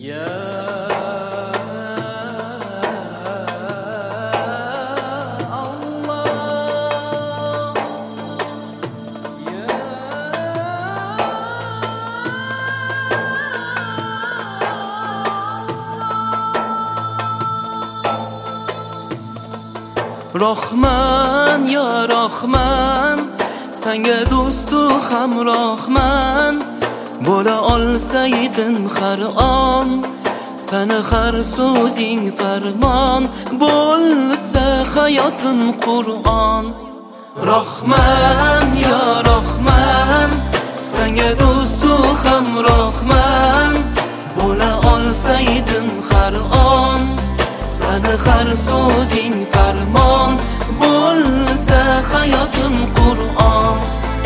Rahman ya Rahman, senga do'stu hamrohman. Bo'la olsaydim har on, seni har so'zing farmon. Bo'lsa hayotim Qur'on. Rahman ya Rahman, senga do'stu hamrohman. Bo'la olsaydim har on, seni har so'zing farmon. Bo'lsa hayotim Qur'on.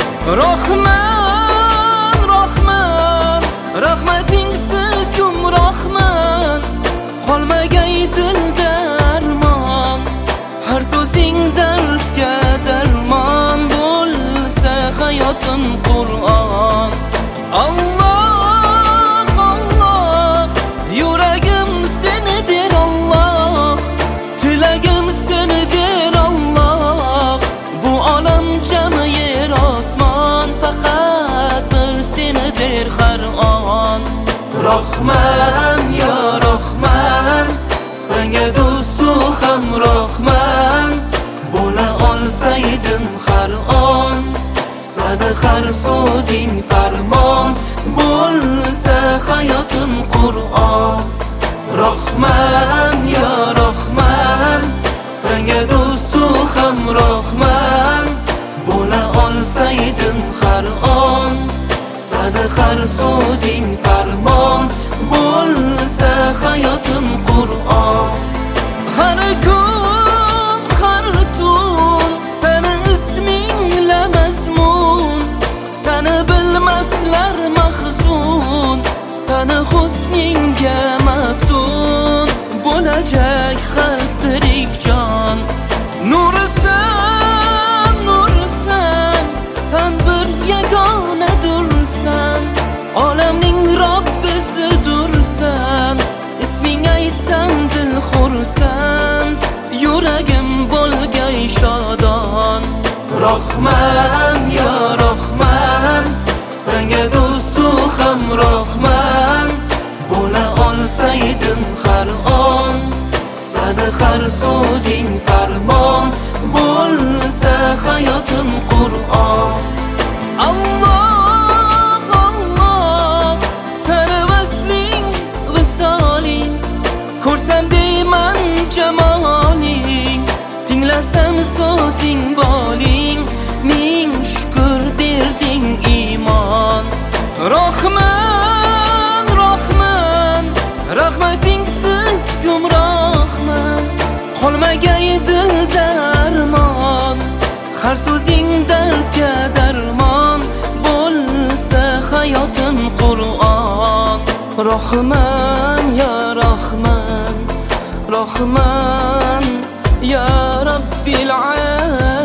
Rahman, Rahman, rahmatingsiz gumrohman. Qolmagay dilda armon, har so'zing dardga darmon. Bo'lsa hayotim Qur'on. Allah, Allah, yuragim seni der Allah, tilagim seni der Allah. Bu olam jami yer osmon, faqat bir seni der har on. Rahman ya Rahman, senga do'stu hamrohman. Bo'la olsaydim har on, seni har so'zing farmon. Bo'lsa hayotim Qur'on. Rahman ya Rahman, senga do'stu hamrohman. Bo'la olsaydim har on, seni har so'zing farmon. Bo'lsa hayotim Qur'on. Har kun, har tun, seni ismingla mazmun. Seni bilmaslar mahzun, seni husningga maftun. Bo'lajak har tirik jon. Nursan, nursan, sen bir yagona dursan. Olamning Robbisi dursan. Isming aytsam dil xursand, yuragim bo'lgay shodon. Rahman ya Rahman, senga do'stu hamrohman. Bo'la olsaydim har on, seni har so'zing farmon. Bo'lsa hayotim Qur'on. Allah, Allah, seni vasling visoling. Ko'rsam deyman jamoling, tinglasam so'zing boling. Ming shukr berding iymon. Rahman, Rahman, rahmatingsiz gumrohman. Qolmagay dilda armon, har so'zing dardga darmon. Bo'lsa hayotim Qur'on. Rahman ya Rahman, Rahman ya Rabbil alamin.